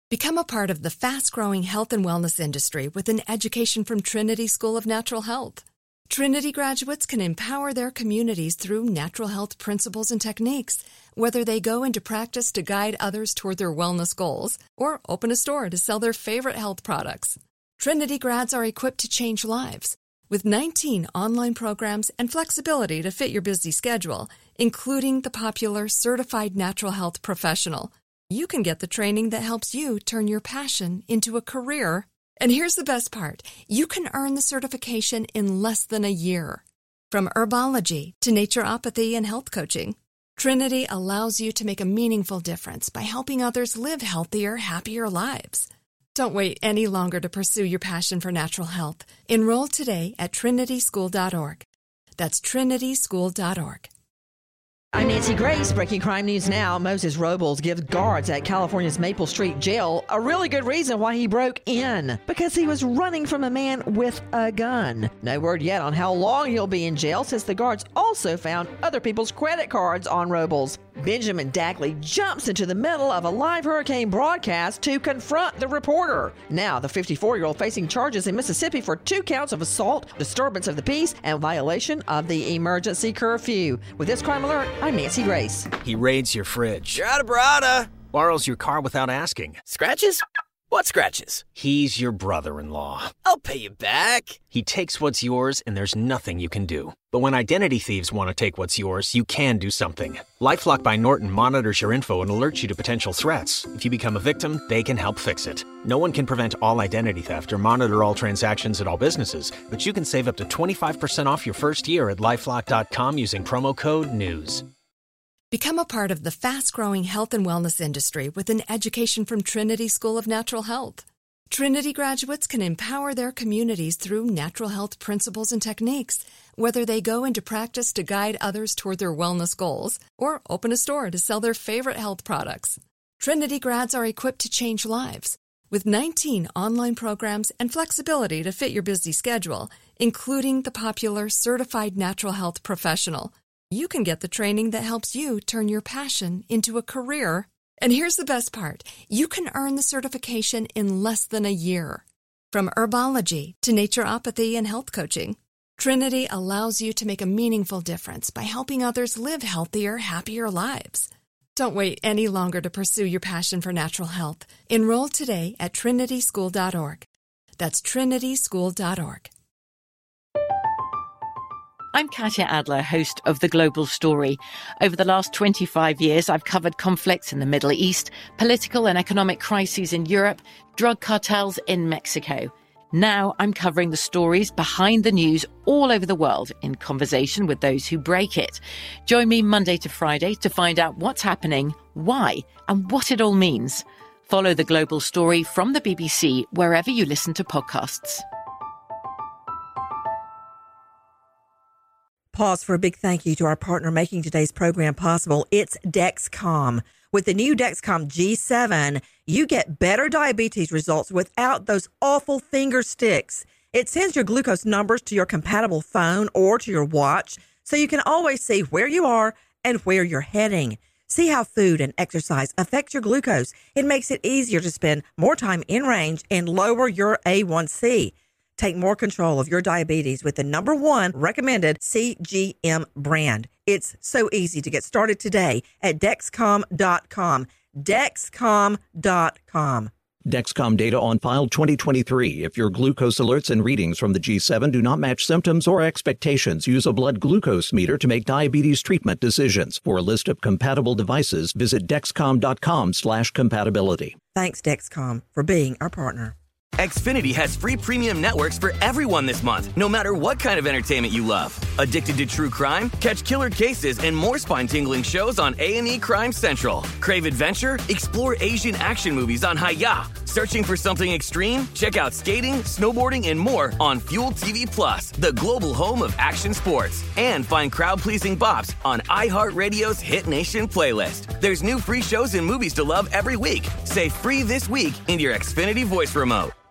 Become a part of the fast-growing health and wellness industry with an education from Trinity School of Natural Health. Trinity graduates can empower their communities through natural health principles and techniques, whether they go into practice to guide others toward their wellness goals or open a store to sell their favorite health products. Trinity grads are equipped to change lives. With 19 online programs and flexibility to fit your busy schedule, including the popular Certified Natural Health Professional, you can get the training that helps you turn your passion into a career. And here's the best part. You can earn the certification in less than a year. From herbology to naturopathy and health coaching, Trinity allows you to make a meaningful difference by helping others live healthier, happier lives. Don't wait any longer to pursue your passion for natural health. Enroll today at trinityschool.org. That's trinityschool.org. I'm Nancy Grace. Breaking crime news now. Moses Robles gives guards at California's Maple Street Jail a really good reason why he broke in. Because he was running from a man with a gun. No word yet on how long he'll be in jail, since the guards also found other people's credit cards on Robles. Benjamin Dackley jumps into the middle of a live hurricane broadcast to confront the reporter. Now, the 54-year-old facing charges in Mississippi for 2 counts of assault, disturbance of the peace, and violation of the emergency curfew. With this crime alert, I'm Nancy Grace. He raids your fridge. You're out of Barada. Borrows your car without asking. Scratches? What scratches? He's your brother-in-law. I'll pay you back. He takes what's yours, and there's nothing you can do. But when identity thieves want to take what's yours, you can do something. LifeLock by Norton monitors your info and alerts you to potential threats. If you become a victim, they can help fix it. No one can prevent all identity theft or monitor all transactions at all businesses, but you can save up to 25% off your first year at LifeLock.com using promo code NEWS. Become a part of the fast-growing health and wellness industry with an education from Trinity School of Natural Health. Trinity graduates can empower their communities through natural health principles and techniques, whether they go into practice to guide others toward their wellness goals or open a store to sell their favorite health products. Trinity grads are equipped to change lives. With 19 online programs and flexibility to fit your busy schedule, including the popular Certified Natural Health Professional, you can get the training that helps you turn your passion into a career. And here's the best part. You can earn the certification in less than a year. From herbology to naturopathy and health coaching, Trinity allows you to make a meaningful difference by helping others live healthier, happier lives. Don't wait any longer to pursue your passion for natural health. Enroll today at trinityschool.org. That's trinityschool.org. I'm Katya Adler, host of The Global Story. Over the last 25 years, I've covered conflicts in the Middle East, political and economic crises in Europe, drug cartels in Mexico. Now I'm covering the stories behind the news all over the world in conversation with those who break it. Join me Monday to Friday to find out what's happening, why, and what it all means. Follow The Global Story from the BBC wherever you listen to podcasts. Pause for a big thank you to our partner making today's program possible. It's Dexcom. With the new Dexcom G7, you get better diabetes results without those awful finger sticks. It sends your glucose numbers to your compatible phone or to your watch, so you can always see where you are and where you're heading. See how food and exercise affect your glucose. It makes it easier to spend more time in range and lower your A1C. Take more control of your diabetes with the #1 recommended CGM brand. It's so easy to get started today at Dexcom.com. Dexcom.com. Dexcom data on file 2023. If your glucose alerts and readings from the G7 do not match symptoms or expectations, use a blood glucose meter to make diabetes treatment decisions. For a list of compatible devices, visit Dexcom.com/compatibility. Thanks, Dexcom, for being our partner. Xfinity has free premium networks for everyone this month, no matter what kind of entertainment you love. Addicted to true crime? Catch killer cases and more spine-tingling shows on A&E Crime Central. Crave adventure? Explore Asian action movies on Hi-YAH. Searching for something extreme? Check out skating, snowboarding, and more on Fuel TV Plus, the global home of action sports. And find crowd-pleasing bops on iHeartRadio's Hit Nation playlist. There's new free shows and movies to love every week. Say free this week in your Xfinity voice remote.